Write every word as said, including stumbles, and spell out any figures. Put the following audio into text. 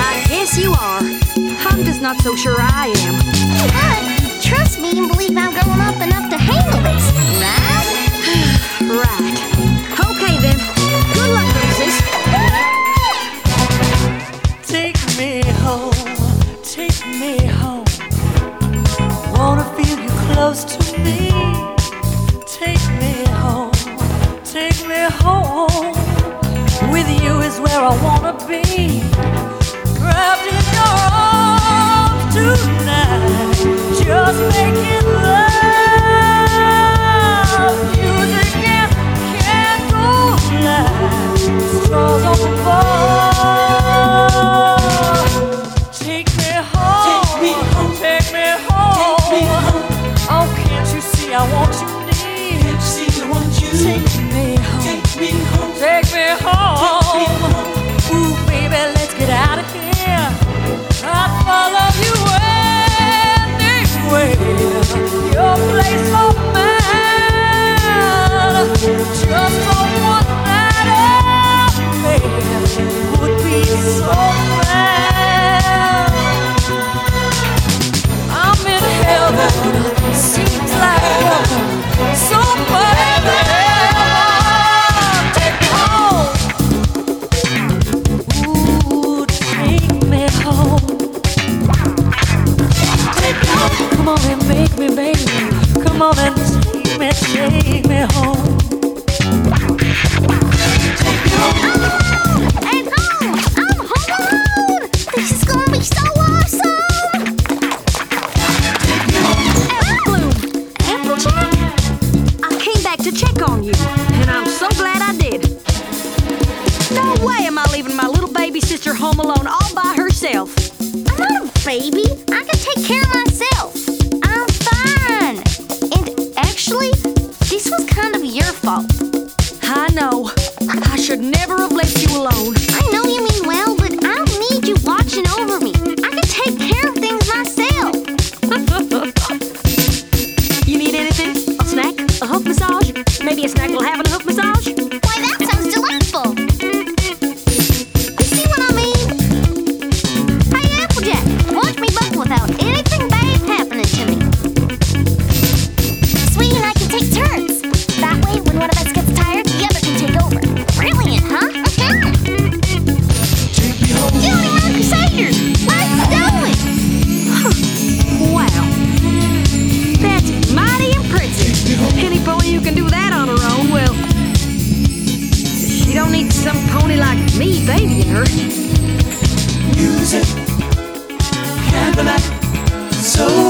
I guess you are. I'm just not so sure I am. But trust me and believe I'm growing up enough to handle this, right? Right. Okay then. Good luck, princess. Take me home, take me home. Wanna feel you close to me. Take me home, take me home. With you is where I wanna be. Wrapped in your arms tonight, just making love. Music and candlelight, straws on the bar. Take me home, take me home, take me home. Take me home. Oh, can't you see I want you near? Can't you see I want you? Take me home, take me home, take me home. Ooh, baby, let's get out of here. I'd follow you anywhere. Your place of mine, just for one night affair would be so bad. I'm in heaven, seems like heaven, so much heaven. Take me home. Ooh, take me home. Take me home. Come on and make me, baby. Come on and take me, take me home. Take me home. I'm home! I'm home alone! This is gonna be so awesome! Apple Bloom, Applejack? I came back to check on you, and I'm so glad I did. No way am I leaving my little baby sister home alone all by herself. I'm not a baby. I can take care of myself. I'm fine. And actually, this was kind of your fault. I know. I should never have left you alone. I know you mean well, but I don't need you watching over me. I can take care of things myself. You need anything? A snack? A hoof massage? Maybe a snack will have a hoof massage? Why, that sounds delightful. You see what I mean? Hey, Applejack, watch me buckle without anything bad happening to me. Sweetie and I can take turns. That way, when one of us gets tired, the other can take over. Brilliant, huh? Take me home. Johnny Rock Crusaders, let's do it! Wow. That's mighty impressive. Any pony who can do that on her own, well, she don't need some pony like me babying her. Music, candlelight, so